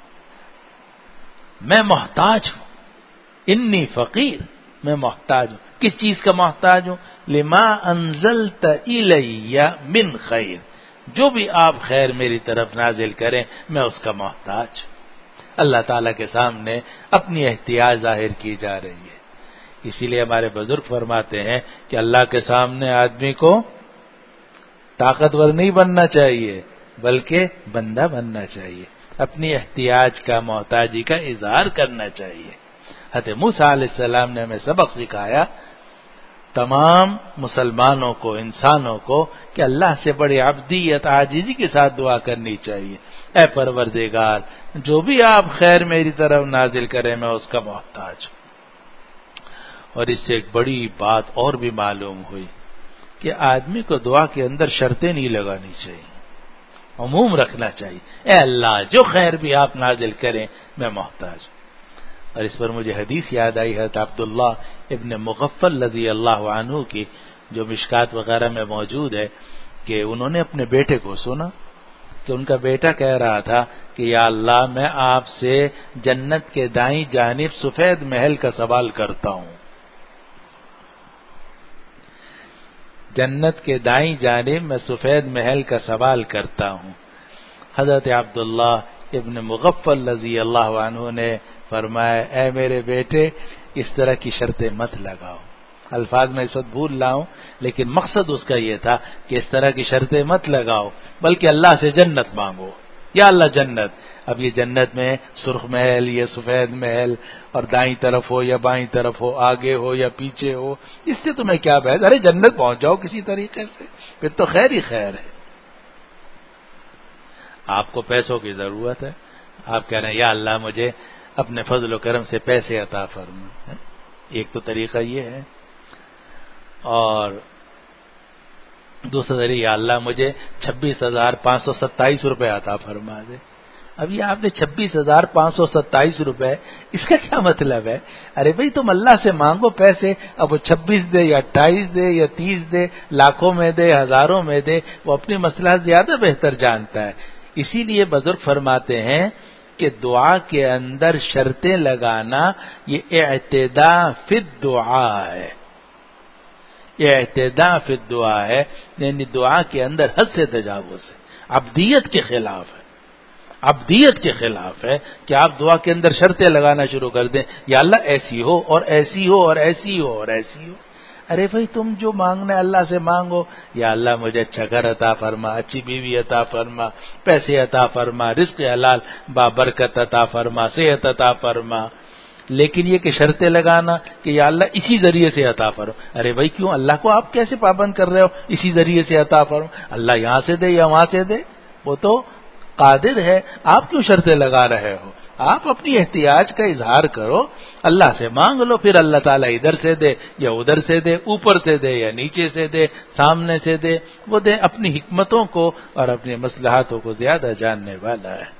میں محتاج ہوں، انی فقیر، میں محتاج ہوں۔ کس چیز کا محتاج ہوں؟ لما انزلت الی من خیر، جو بھی آپ خیر میری طرف نازل کریں میں اس کا محتاج ہوں۔ اللہ تعالیٰ کے سامنے اپنی احتیاج ظاہر کی جا رہی ہے۔ اسی لیے ہمارے بزرگ فرماتے ہیں کہ اللہ کے سامنے آدمی کو طاقتور نہیں بننا چاہیے بلکہ بندہ بننا چاہیے، اپنی احتیاج کا، محتاجی کا اظہار کرنا چاہیے۔ حضرت موسیٰ علیہ السلام نے ہمیں سبق سکھایا، تمام مسلمانوں کو، انسانوں کو، کہ اللہ سے بڑی عبدیت، عاجزی کے ساتھ دعا کرنی چاہیے۔ اے پروردگار، جو بھی آپ خیر میری طرف نازل کریں میں اس کا محتاج ہوں۔ اور اس سے ایک بڑی بات اور بھی معلوم ہوئی کہ آدمی کو دعا کے اندر شرطیں نہیں لگانی چاہیے، عموم رکھنا چاہیے۔ اے اللہ، جو خیر بھی آپ نازل کریں میں محتاج ہوں۔ اور اس پر مجھے حدیث یاد آئی ہے عبداللہ ابن مغفل رضی اللہ عنہ کی، جو مشکات وغیرہ میں موجود ہے، کہ انہوں نے اپنے بیٹے کو سنا کہ ان کا بیٹا کہہ رہا تھا کہ یا اللہ، میں آپ سے جنت کے دائیں جانب سفید محل کا سوال کرتا ہوں، جنت کے دائیں جانب میں سفید محل کا سوال کرتا ہوں۔ حضرت عبداللہ ابن مغفل رضی اللہ عنہ نے فرمایا، اے میرے بیٹے، اس طرح کی شرطیں مت لگاؤ۔ الفاظ میں اس وقت بھول رہا ہوں، لیکن مقصد اس کا یہ تھا کہ اس طرح کی شرطیں مت لگاؤ، بلکہ اللہ سے جنت مانگو۔ یا اللہ جنت، اب یہ جنت میں سرخ محل، یہ سفید محل، اور دائیں طرف ہو یا بائیں طرف ہو، آگے ہو یا پیچھے ہو، اس سے تمہیں کیا بحث؟ ارے جنت پہنچ جاؤ کسی طریقے سے، پھر تو خیر ہی خیر ہے۔ آپ کو پیسوں کی ضرورت ہے، آپ کہہ رہے ہیں یا اللہ مجھے اپنے فضل و کرم سے پیسے عطا فرما، ایک تو طریقہ یہ ہے، اور دوسرا طریقہ یا اللہ مجھے چھبیس ہزار پانچ سو ستائیس روپے عطا فرما دے۔ اب یہ آپ نے چھبیس ہزار پانچ سو ستائیس روپے، اس کا کیا مطلب ہے؟ ارے بھائی تم اللہ سے مانگو پیسے، اب وہ چھبیس دے یا اٹھائیس دے یا تیس دے، لاکھوں میں دے، ہزاروں میں دے، وہ اپنی مسئلہ زیادہ بہتر جانتا ہے۔ اسی لیے بزرگ فرماتے ہیں کہ دعا کے اندر شرطیں لگانا یہ اعتداء فی الدعا ہے، یہ اعتداء فی الدعا ہے، یعنی دعا کے اندر حد سے تجاوز ہے، عبدیت کے خلاف ہے، عبدیت کے خلاف ہے کہ آپ دعا کے اندر شرطیں لگانا شروع کر دیں، یا اللہ ایسی ہو اور ایسی ہو اور ایسی ہو اور ایسی ہو۔ ارے بھائی تم جو مانگنا ہے اللہ سے مانگو، یا اللہ مجھے اچھا گھر عطا فرما، اچھی بیوی عطا فرما، پیسے عطا فرما، رزق حلال بابرکت عطا فرما، صحت عطا فرما۔ لیکن یہ کہ شرطیں لگانا کہ یا اللہ اسی ذریعے سے عطا فرما، ارے بھائی کیوں؟ اللہ کو آپ کیسے پابند کر رہے ہو اسی ذریعے سے عطا فرما؟ اللہ یہاں سے دے یا وہاں سے دے، وہ تو قادر ہے، آپ کیوں شرطیں لگا رہے ہو؟ آپ اپنی احتیاج کا اظہار کرو، اللہ سے مانگ لو، پھر اللہ تعالیٰ ادھر سے دے یا ادھر سے دے، اوپر سے دے یا نیچے سے دے، سامنے سے دے، وہ دے، اپنی حکمتوں کو اور اپنی مصلحتوں کو زیادہ جاننے والا ہے۔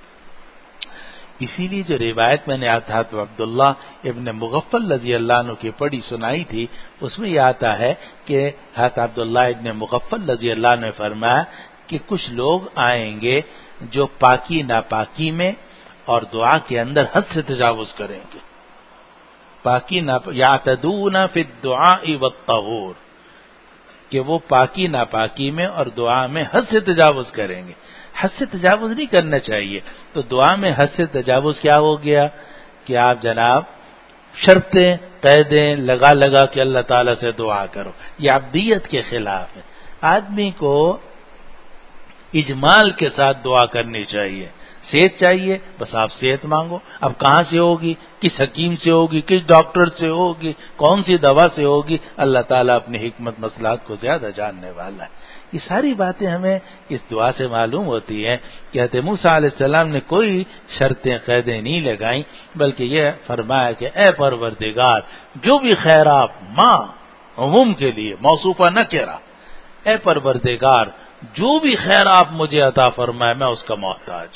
اسی لیے جو روایت میں نے حضرت عبداللہ ابن مغفل رضی اللہ عنہ کی پڑھی سنائی تھی، اس میں یہ آتا ہے کہ حضرت عبداللہ ابن مغفل رضی اللہ عنہ نے فرمایا کہ کچھ لوگ آئیں گے جو پاکی ناپاکی میں اور دعا کے اندر حد سے تجاوز کریں گے، پاکی یعتدون فی الدعاء والطہور، کہ وہ پاکی ناپاکی میں اور دعا میں حد سے تجاوز کریں گے۔ حد سے تجاوز نہیں کرنا چاہیے، تو دعا میں حد سے تجاوز کیا ہو گیا کہ آپ جناب شرطیں قیدیں لگا لگا کے اللہ تعالیٰ سے دعا کرو، یہ عبدیت کے خلاف ہے۔ آدمی کو اجمال کے ساتھ دعا کرنی چاہیے۔ صحت چاہیے، بس آپ صحت مانگو، اب کہاں سے ہوگی، کس حکیم سے ہوگی، کس ڈاکٹر سے ہوگی، کون سی دوا سے ہوگی، اللہ تعالیٰ اپنی حکمت مصلحت کو زیادہ جاننے والا ہے۔ یہ ساری باتیں ہمیں اس دعا سے معلوم ہوتی ہیں کہ حضرت موسیٰ علیہ السلام نے کوئی شرطیں قیدیں نہیں لگائیں، بلکہ یہ فرمایا کہ اے پروردگار، جو بھی خیر آپ، ماں عموم کے لیے موصوفہ نہ کرا، اے پروردگار جو بھی خیر آپ مجھے عطا فرمائے میں اس کا محتاج۔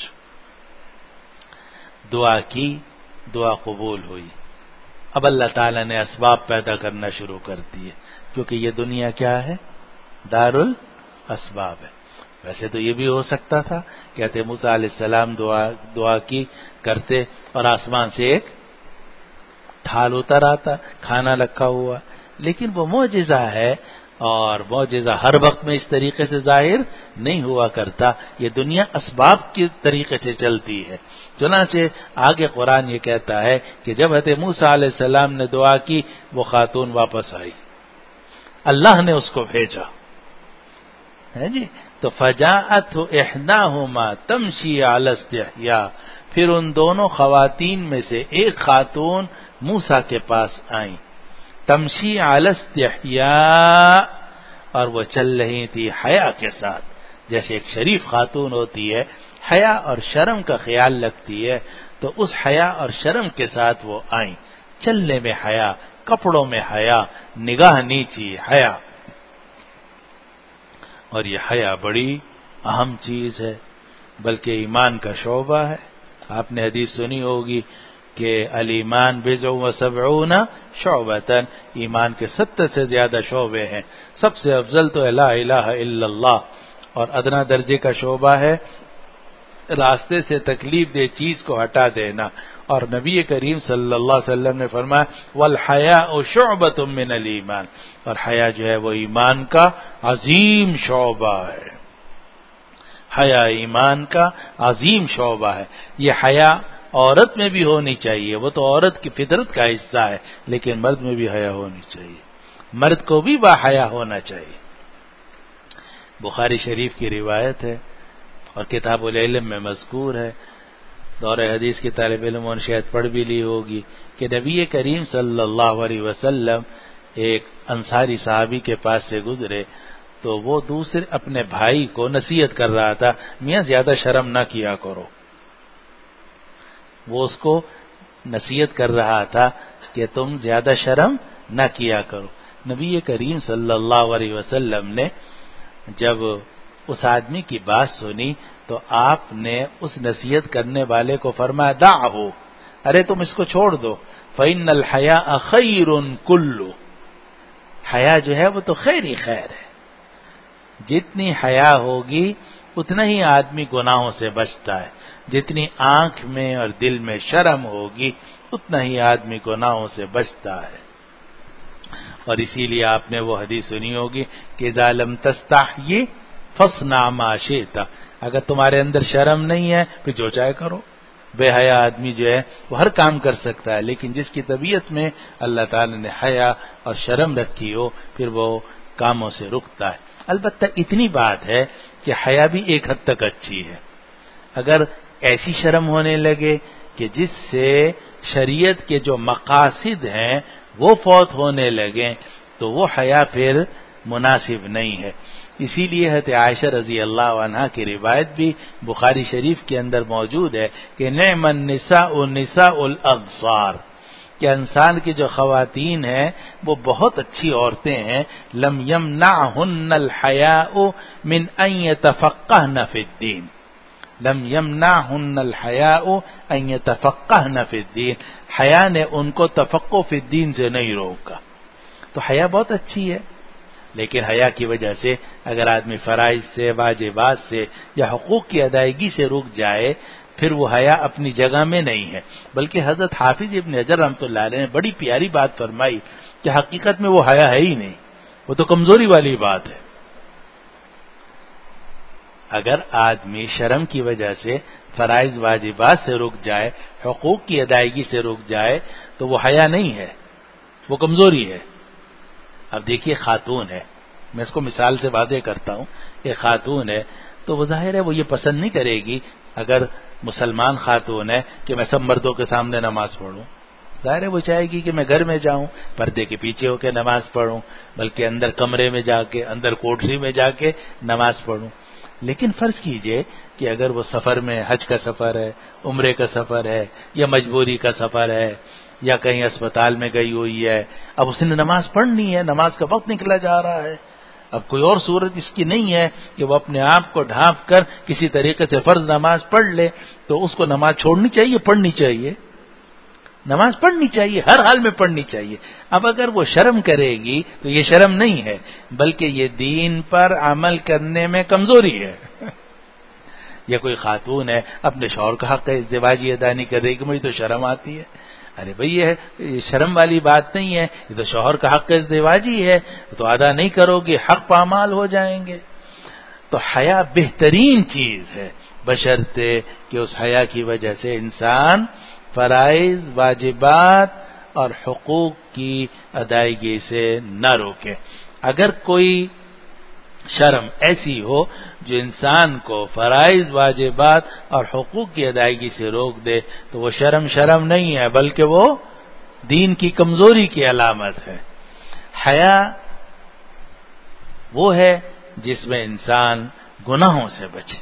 دعا کی، دعا قبول ہوئی، اب اللہ تعالیٰ نے اسباب پیدا کرنا شروع کر دیے، کیونکہ یہ دنیا کیا ہے؟ دار الاسباب ہے۔ ویسے تو یہ بھی ہو سکتا تھا کہ حضرت موسیٰ علیہ السلام دعا دعا کی کرتے اور آسمان سے ایک ڈھال اتر آتا کھانا رکھا ہوا، لیکن وہ معجزہ ہے، اور معجزہ ہر وقت میں اس طریقے سے ظاہر نہیں ہوا کرتا، یہ دنیا اسباب کے طریقے سے چلتی ہے۔ چنانچہ آگے قرآن یہ کہتا ہے کہ جب حضرت موسیٰ علیہ السلام نے دعا کی وہ خاتون واپس آئی، اللہ نے اس کو بھیجا ہے جی۔ تو فجاءت احداہما تمشی علی استحیاء، پھر ان دونوں خواتین میں سے ایک خاتون موسیٰ کے پاس آئیں، تمشی علی استحیاء، اور وہ چل رہی تھی حیا کے ساتھ، جیسے ایک شریف خاتون ہوتی ہے حیا اور شرم کا خیال رکھتی ہے، تو اس حیا اور شرم کے ساتھ وہ آئیں، چلنے میں حیا، کپڑوں میں حیا، نگاہ نیچی حیا۔ اور یہ حیا بڑی اہم چیز ہے، بلکہ ایمان کا شعبہ ہے۔ آپ نے حدیث سنی ہوگی کہ الایمان بضع و سبعون شعبۃ، ایمان کے ستر سے زیادہ شعبے ہیں، سب سے افضل تو لا الہ الا اللہ، اور ادنا درجے کا شعبہ ہے راستے سے تکلیف دہ چیز کو ہٹا دینا، اور نبی کریم صلی اللہ علیہ وسلم نے فرمایا والحیاء شعبۃ من الایمان، اور حیا جو ہے وہ ایمان کا عظیم شعبہ ہے، حیا ایمان کا عظیم شعبہ ہے۔ یہ حیا عورت میں بھی ہونی چاہیے، وہ تو عورت کی فطرت کا حصہ ہے، لیکن مرد میں بھی حیا ہونی چاہیے، مرد کو بھی با حیا ہونا چاہیے۔ بخاری شریف کی روایت ہے اور کتاب العلم میں مذکور ہے، دور حدیث کے طالب علموں نے شاید پڑھ بھی لی ہوگی کہ نبی کریم صلی اللہ علیہ وسلم ایک انصاری صحابی کے پاس سے گزرے تو وہ دوسرے اپنے بھائی کو نصیحت کر رہا تھا، میاں زیادہ شرم نہ کیا کرو، وہ اس کو نصیحت کر رہا تھا کہ تم زیادہ شرم نہ کیا کرو۔ نبی کریم صلی اللہ علیہ وسلم نے جب اس آدمی کی بات سنی تو آپ نے اس نصیحت کرنے والے کو فرمایا دعہ، ارے تم اس کو چھوڑ دو، فإن الحیاء خیر کل، حیا جو ہے وہ تو خیر ہی خیر ہے، جتنی حیا ہوگی اتنا ہی آدمی گناہوں سے بچتا ہے، جتنی آنکھ میں اور دل میں شرم ہوگی اتنا ہی آدمی گناہوں سے بچتا ہے۔ اور اسی لیے آپ نے وہ حدیث سنی ہوگی کہ اذا لم تستحی فاصنع ما شئت، اگر تمہارے اندر شرم نہیں ہے پھر جو چاہے کرو۔ بے حیا آدمی جو ہے وہ ہر کام کر سکتا ہے، لیکن جس کی طبیعت میں اللہ تعالی نے حیا اور شرم رکھی ہو پھر وہ کاموں سے رکتا ہے۔ البتہ اتنی بات ہے کہ حیا بھی ایک حد تک اچھی ہے، اگر ایسی شرم ہونے لگے کہ جس سے شریعت کے جو مقاصد ہیں وہ فوت ہونے لگیں تو وہ حیا پھر مناسب نہیں ہے۔ اسی لیے حضرت عائشہ رضی اللہ عنہا کی روایت بھی بخاری شریف کے اندر موجود ہے کہ نعم النساء نساء الابصار، کہ انسان کی جو خواتین ہیں وہ بہت اچھی عورتیں ہیں، لم یمنعہن الحیاء من ان یتفقہن فی الدین، لم یمنعہن الحیاء ان یتفقہن فی الدین، حیا نے ان کو تفقہ فی الدین سے نہیں روکا۔ تو حیا بہت اچھی ہے، لیکن حیا کی وجہ سے اگر آدمی فرائض سے، واجبات سے یا حقوق کی ادائیگی سے رک جائے پھر وہ حیا اپنی جگہ میں نہیں ہے۔ بلکہ حضرت حافظ ابن حجر رحمۃ اللہ علیہ نے بڑی پیاری بات فرمائی کہ حقیقت میں وہ حیا ہے ہی نہیں، وہ تو کمزوری والی بات ہے۔ اگر آدمی شرم کی وجہ سے فرائض واجبات سے رک جائے، حقوق کی ادائیگی سے رک جائے تو وہ حیا نہیں ہے، وہ کمزوری ہے۔ اب دیکھیے خاتون ہے، میں اس کو مثال سے واضح کرتا ہوں، ایک خاتون ہے تو وہ ظاہر ہے وہ یہ پسند نہیں کرے گی اگر مسلمان خاتون ہے کہ میں سب مردوں کے سامنے نماز پڑھوں، ظاہر ہے وہ چاہے گی کہ میں گھر میں جاؤں پردے کے پیچھے ہو کے نماز پڑھوں، بلکہ اندر کمرے میں جا کے، اندر کوٹری میں جا کے نماز پڑھوں۔ لیکن فرض کیجئے کہ اگر وہ سفر میں، حج کا سفر ہے، عمرے کا سفر ہے، یا مجبوری کا سفر ہے، یا کہیں اسپتال میں گئی ہوئی ہے، اب اس نے نماز پڑھنی ہے، نماز کا وقت نکلا جا رہا ہے، اب کوئی اور صورت اس کی نہیں ہے کہ وہ اپنے آپ کو ڈھانپ کر کسی طریقے سے فرض نماز پڑھ لے، تو اس کو نماز چھوڑنی چاہیے، پڑھنی چاہیے؟ نماز پڑھنی چاہیے، ہر حال میں پڑھنی چاہیے. اب اگر وہ شرم کرے گی تو یہ شرم نہیں ہے، بلکہ یہ دین پر عمل کرنے میں کمزوری ہے. یا کوئی خاتون ہے اپنے شوہر کا حق ازدواجی ادا نہیں کر رہی کہ مجھے تو شرم آتی ہے. ارے بھئی یہ شرم والی بات نہیں ہے، یہ تو شوہر کا حق ازدواجی ہے، تو ادا نہیں کرو گے حق پامال ہو جائیں گے. تو حیا بہترین چیز ہے، بشرطے کہ اس حیا کی وجہ سے انسان فرائض، واجبات اور حقوق کی ادائیگی سے نہ روکے. اگر کوئی شرم ایسی ہو جو انسان کو فرائض، واجبات اور حقوق کی ادائیگی سے روک دے تو وہ شرم شرم نہیں ہے، بلکہ وہ دین کی کمزوری کی علامت ہے. حیا وہ ہے جس میں انسان گناہوں سے بچے.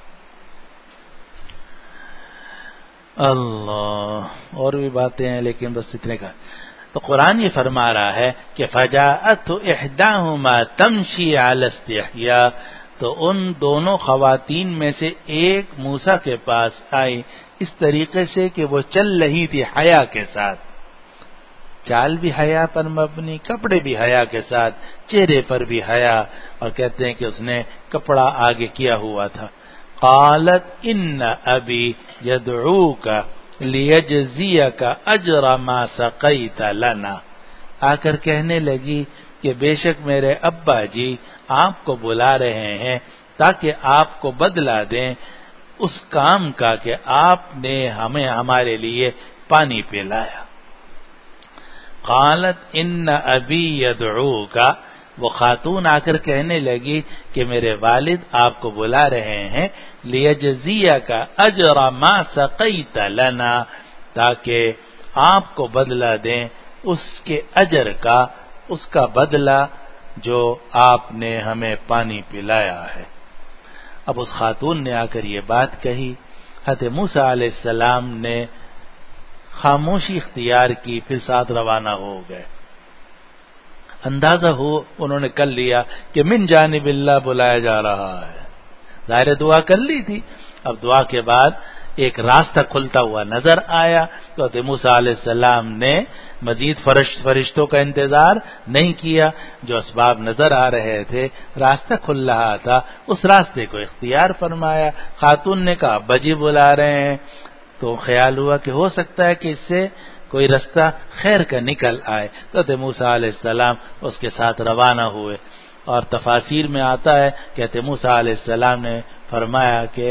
اللہ اور بھی باتیں ہیں لیکن بس اتنے کا. تو قرآن یہ فرما رہا ہے کہ فجاءت احداہما تمشی علی استحیاء، تو ان دونوں خواتین میں سے ایک موسیٰ کے پاس آئی اس طریقے سے کہ وہ چل رہی تھی حیا کے ساتھ، چال بھی حیا پر مبنی، کپڑے بھی حیا کے ساتھ، چہرے پر بھی حیا، اور کہتے ہیں کہ اس نے کپڑا آگے کیا ہوا تھا. قالت ان ابی یدعوک لیجزیک اجر ما سقیت لنا، آ کر کہنے لگی کہ بے شک میرے ابا جی آپ کو بلا رہے ہیں تاکہ آپ کو بدلہ دیں اس کام کا کہ آپ نے ہمیں ہمارے لیے پانی پلایا. قالت ان ابی یدعوک، وہ خاتون آ کر کہنے لگی کہ میرے والد آپ کو بلا رہے ہیں لیجزیک اجر ما سقیت لنا، تاکہ آپ کو بدلہ دیں اس کے اجر کا، اس کا بدلہ جو آپ نے ہمیں پانی پلایا ہے. اب اس خاتون نے آ کر یہ بات کہی، حضرت موسیٰ علیہ السلام نے خاموشی اختیار کی، پھر ساتھ روانہ ہو گئے. اندازہ ہو انہوں نے کر لیا کہ من جانب اللہ بلایا جا رہا ہے، ظاہر دعا کر لی تھی. اب دعا کے بعد ایک راستہ کھلتا ہوا نظر آیا تو حضرت موسیٰ علیہ السلام نے مزید فرشتوں کا انتظار نہیں کیا، جو اسباب نظر آ رہے تھے، راستہ کھل رہا تھا، اس راستے کو اختیار فرمایا. خاتون نے کہا ابا جی بلا رہے ہیں، تو خیال ہوا کہ ہو سکتا ہے کہ اس سے کوئی رستہ خیر کا نکل آئے. تو حضرت موسیٰ علیہ السلام اس کے ساتھ روانہ ہوئے، اور تفاسیر میں آتا ہے کہ حضرت موسیٰ علیہ السلام نے فرمایا کہ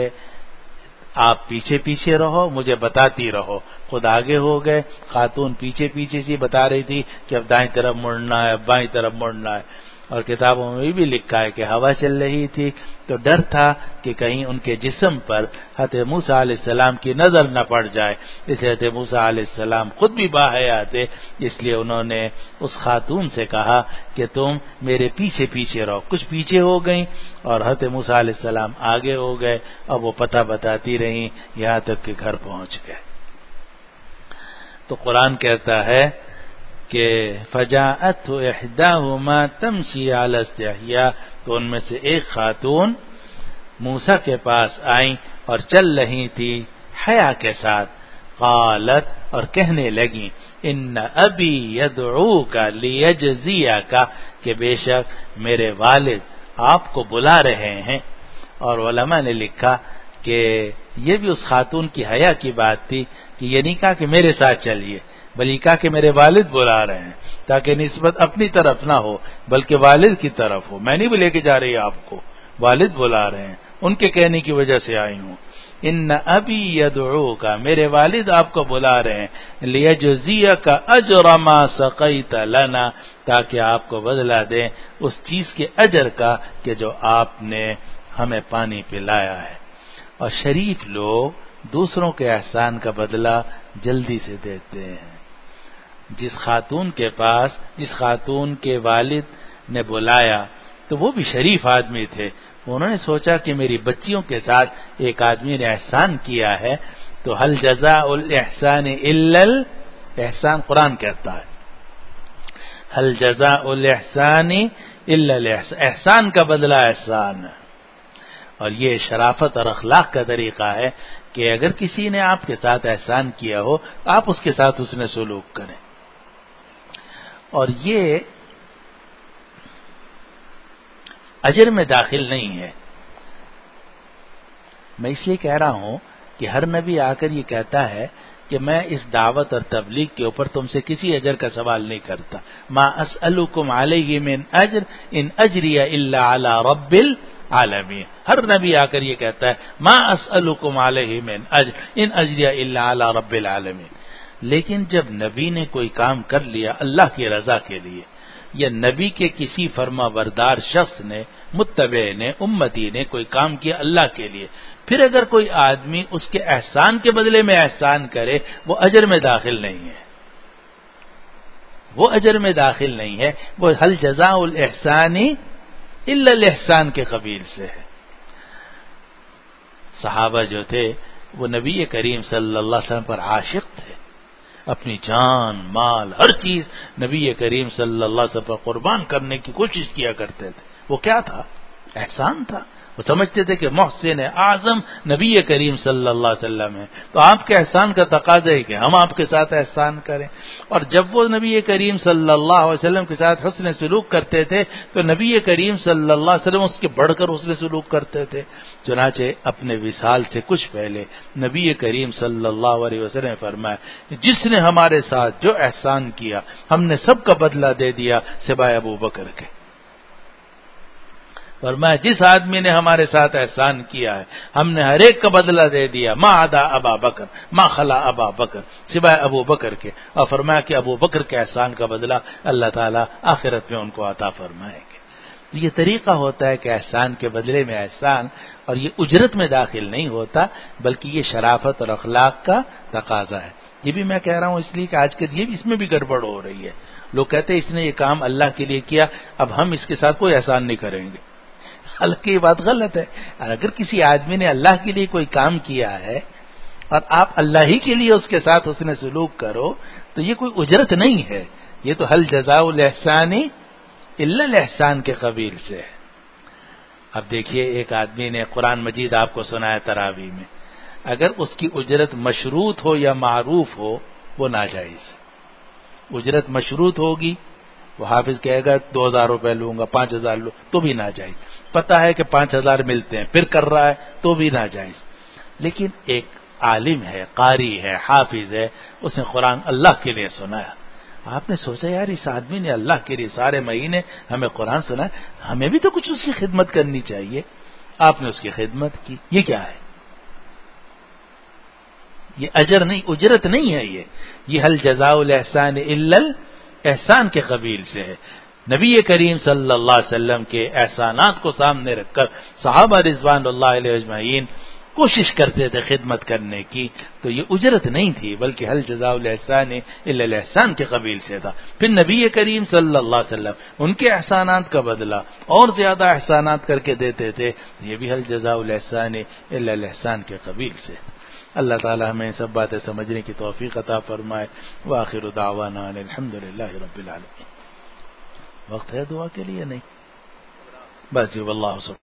آپ پیچھے پیچھے رہو، مجھے بتاتی رہو. خود آگے ہو گئے، خاتون پیچھے پیچھے سے بتا رہی تھی کہ اب دائیں طرف مڑنا ہے، اب بائیں طرف مڑنا ہے. اور کتابوں میں بھی لکھا ہے کہ ہوا چل رہی تھی تو ڈر تھا کہ کہیں ان کے جسم پر حضرت موسیٰ علیہ السلام کی نظر نہ پڑ جائے. اس لیے حضرت موسیٰ علیہ السلام خود بھی باحیا تھے، اس لیے انہوں نے اس خاتون سے کہا کہ تم میرے پیچھے پیچھے رہو. کچھ پیچھے ہو گئیں اور حضرت موسیٰ علیہ السلام آگے ہو گئے. اب وہ پتہ بتاتی رہیں یہاں تک کہ گھر پہنچ گئے. تو قرآن کہتا ہے کہ فجاءت احداہما تمشی علی استحیاء، تو ان میں سے ایک خاتون موسیٰ کے پاس آئیں اور چل رہی تھی حیا کے ساتھ. قالت، اور کہنے لگیں ان ابی یدعوک لیجزیک، کہ بے شک میرے والد آپ کو بلا رہے ہیں. اور علماء نے لکھا کہ یہ بھی اس خاتون کی حیا کی بات تھی کہ یہ نہیں کہا کہ میرے ساتھ چلیے، بلکہ کہا کہ میرے والد بلا رہے ہیں، تاکہ نسبت اپنی طرف نہ ہو بلکہ والد کی طرف ہو. میں نہیں بھی لے کے جا رہی آپ کو، والد بلا رہے ہیں، ان کے کہنے کی وجہ سے آئی ہوں. ان ابی یدعوک، میرے والد آپ کو بلا رہے ہیں، لیجزیک اجر ما سقیت لنا، تاکہ آپ کو بدلہ دیں اس چیز کے اجر کا کہ جو آپ نے ہمیں پانی پلایا ہے. اور شریف لوگ دوسروں کے احسان کا بدلہ جلدی سے دیتے ہیں. جس خاتون کے پاس جس خاتون کے والد نے بلایا تو وہ بھی شریف آدمی تھے. انہوں نے سوچا کہ میری بچیوں کے ساتھ ایک آدمی نے احسان کیا ہے، تو هل جزاء الاحسان الا الاحسان، قرآن کہتا ہے هل جزاء الاحسان الا الاحسان، احسان کا بدلہ احسان ہے. اور یہ شرافت اور اخلاق کا طریقہ ہے کہ اگر کسی نے آپ کے ساتھ احسان کیا ہو آپ اس کے ساتھ حسن سلوک کریں. اور یہ اجر میں داخل نہیں ہے. میں اس لیے کہہ رہا ہوں کہ ہر نبی آ کر یہ کہتا ہے کہ میں اس دعوت اور تبلیغ کے اوپر تم سے کسی اجر کا سوال نہیں کرتا. ما اسألکم علیہ من اجر ان اجری الا علی رب العالمین. ہر نبی آ کر یہ کہتا ہے ما اسألکم علیہ من اجر ان اجری الا علی رب العالمین. لیکن جب نبی نے کوئی کام کر لیا اللہ کی رضا کے لیے، یا نبی کے کسی فرما بردار شخص نے، متبع نے، امتی نے کوئی کام کیا اللہ کے لیے، پھر اگر کوئی آدمی اس کے احسان کے بدلے میں احسان کرے وہ اجر میں داخل نہیں ہے. وہ اجر میں داخل نہیں ہے. وہ هل جزاء الاحسان الا الاحسان کے قبیل سے ہے. صحابہ جو تھے وہ نبی کریم صلی اللہ علیہ وسلم پر عاشق تھے، اپنی جان مال ہر چیز نبی کریم صلی اللہ علیہ وسلم پر قربان کرنے کی کوشش کیا کرتے تھے. وہ کیا تھا؟ احسان تھا. وہ سمجھتے تھے کہ محسن اعظم نبی کریم صلی اللہ علیہ وسلم ہے، تو آپ کے احسان کا تقاضا ہے کہ ہم آپ کے ساتھ احسان کریں. اور جب وہ نبی کریم صلی اللہ علیہ وسلم کے ساتھ حسن سلوک کرتے تھے تو نبی کریم صلی اللہ علیہ وسلم اس کے بڑھ کر حسن سلوک کرتے تھے. چنانچہ اپنے وصال سے کچھ پہلے نبی کریم صلی اللہ علیہ وسلم نے فرمایا جس نے ہمارے ساتھ جو احسان کیا ہم نے سب کا بدلہ دے دیا سوائے ابو بکر کے. فرمایا جس آدمی نے ہمارے ساتھ احسان کیا ہے ہم نے ہر ایک کا بدلہ دے دیا ما عدا ابا بکر ما خلا ابا بکر سوائے ابو بکر کے. اور فرمایا کہ ابو بکر کے احسان کا بدلہ اللہ تعالیٰ آخرت میں ان کو عطا فرمائیں گے. یہ طریقہ ہوتا ہے کہ احسان کے بدلے میں احسان، اور یہ اجرت میں داخل نہیں ہوتا بلکہ یہ شرافت اور اخلاق کا تقاضا ہے. یہ بھی میں کہہ رہا ہوں اس لیے کہ آج کل یہ بھی اس میں بھی گڑبڑ ہو رہی ہے. لوگ کہتے ہیں اس نے یہ کام اللہ کے لیے کیا اب ہم اس کے ساتھ کوئی احسان نہیں کریں گے. حالانکہ یہ بات غلط ہے. اگر کسی آدمی نے اللہ کے لیے کوئی کام کیا ہے اور آپ اللہ ہی کے لیے اس کے ساتھ حسن سلوک کرو تو یہ کوئی اجرت نہیں ہے. یہ تو هل جزاء الاحسان الا الاحسان کے قبیل سے ہے. اب دیکھیے ایک آدمی نے قرآن مجید آپ کو سنایا تراویح میں، اگر اس کی اجرت مشروط ہو یا معروف ہو وہ ناجائز. اجرت مشروط ہوگی وہ حافظ کہے گا دو ہزار روپے لوں گا پانچ ہزار لوں تو بھی ناجائز. پتہ ہے کہ پانچ ہزار ملتے ہیں پھر کر رہا ہے تو بھی ناجائز. لیکن ایک عالم ہے، قاری ہے، حافظ ہے، اس نے قرآن اللہ کے لیے سنایا. آپ نے سوچا یار اس آدمی نے اللہ کے لیے سارے مہینے ہمیں قرآن سنا، ہمیں بھی تو کچھ اس کی خدمت کرنی چاہیے. آپ نے اس کی خدمت کی. یہ کیا ہے؟ یہ اجر نہیں، اجرت نہیں ہے. یہ یہ هل جزاء الاحسان الا الاحسان کے قبیل سے ہے. نبی کریم صلی اللہ علیہ وسلم کے احسانات کو سامنے رکھ کر صحابہ رضوان اللہ علیہ اجمعین کوشش کرتے تھے خدمت کرنے کی، تو یہ اجرت نہیں تھی بلکہ هل جزاء الاحسان الا الاحسان کے قبیل سے تھا. پھر نبی کریم صلی اللہ علیہ وسلم ان کے احسانات کا بدلہ اور زیادہ احسانات کر کے دیتے تھے. یہ بھی هل جزاء الاحسان الا الاحسان کے قبیل سے. اللہ تعالی ہمیں سب باتیں سمجھنے کی توفیق عطا فرمائے. وآخر دعوانا الحمدللہ رب العالمین. وقت ہے دعا کے لیے؟ نہیں بس جی واللہ سبحانہ